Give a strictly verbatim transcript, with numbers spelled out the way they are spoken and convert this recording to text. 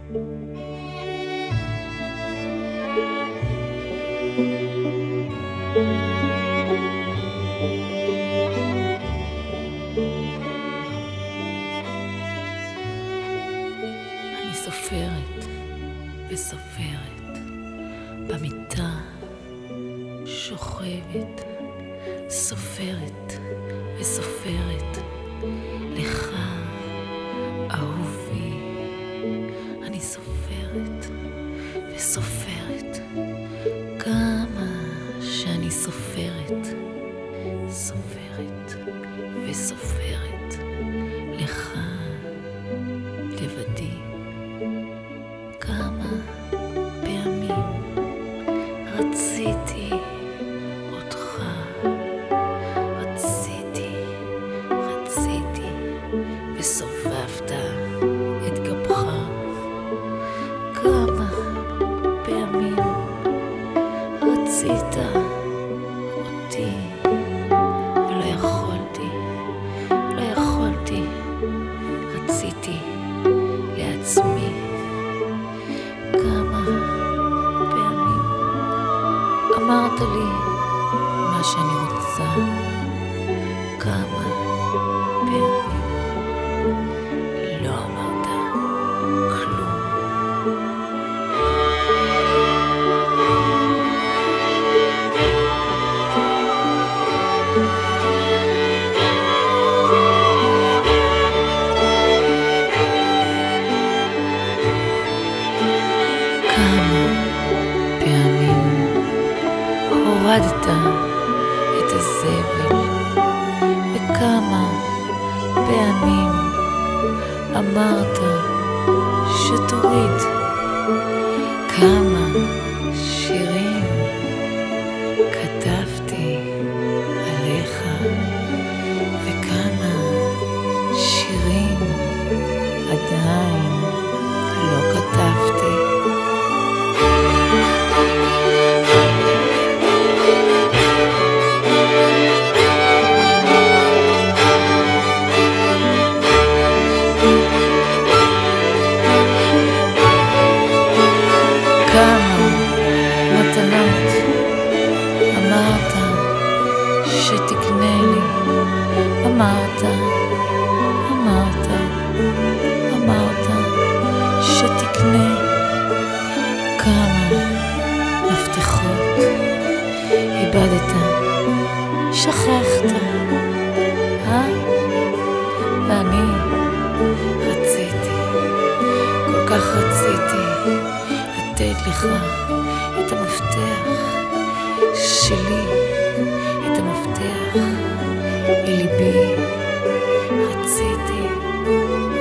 אני סופרת וסופרת במיטה, שוכבת, סופרת וסופרת לך, אהובי. אני סופרת וסופרת כמה שאני סופרת, סופרת וסופרת לך לבדי. כמה פעמים רציתי אותך, רציתי, רציתי, וסובבת את גבך. כמה פעמים רצית אותי ולא יכולתי, לא יכולתי, רציתי לעצמי. כמה פעמים אמרת לי מה שאני רוצה, כמה פעמים לא אמרת כלום. הורדת את הזבל, וכמה פעמים אמרת שתוריד. כמה שירים כתבתי עליך, וכמה שירים עדיין לא כתבתי. אמרת שתקנה לי, אמרת, אמרת, אמרת שתקנה. כמה מפתחות איבדת, שכחת, אה? ואני רציתי, כל כך רציתי לתת לך את המפתח שלי, את המפתח אל ליבי. רציתי